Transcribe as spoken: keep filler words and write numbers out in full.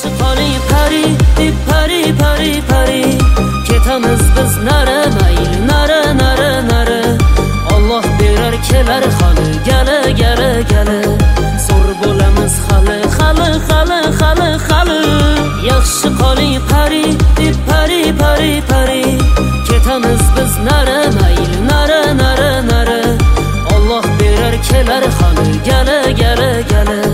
yaxshi qoling pari, pari, pari, pari. Ketamiz biz nara, mayli nara, nara, nara. Alloh berar kelar hali, gala, gala, gala. Zo'r bo'lamiz hali, hali, hali, hali, hali. Yaxshi qoling pari, pari, pari, pari. Ketamiz biz nara, mayli nara, nara, nara. Alloh berar kelar hali, gala, gala, gala.